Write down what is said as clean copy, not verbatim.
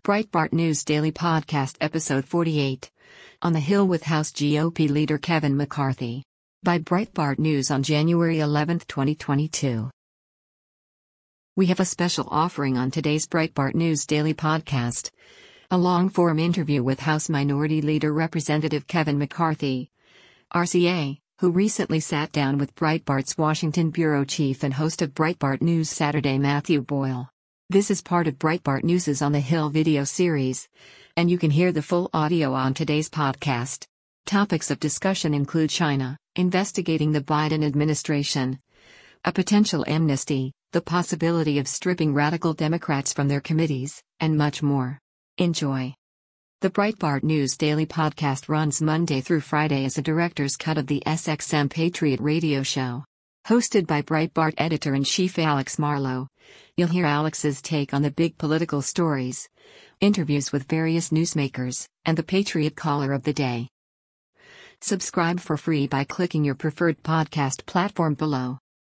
Breitbart News Daily Podcast Episode 48. On the Hill with House GOP Leader Kevin McCarthy. By Breitbart News on January 11, 2022. We have a special offering on today's Breitbart News Daily Podcast. A long-form interview with House Minority Leader Representative Kevin McCarthy, RCA, who recently sat down with Breitbart's Washington bureau chief and host of Breitbart News Saturday, Matthew Boyle. This is part of Breitbart News's On the Hill video series, and you can hear the full audio on today's podcast. Topics of discussion include China, investigating the Biden administration, a potential amnesty, the possibility of stripping radical Democrats from their committees, and much more. Enjoy. The Breitbart News Daily Podcast runs Monday through Friday as a director's cut of the SXM Patriot radio show. Hosted by Breitbart editor-in-chief Alex Marlow, you'll hear Alex's take on the big political stories, interviews with various newsmakers, and the Patriot Caller of the Day. Subscribe for free by clicking your preferred podcast platform below.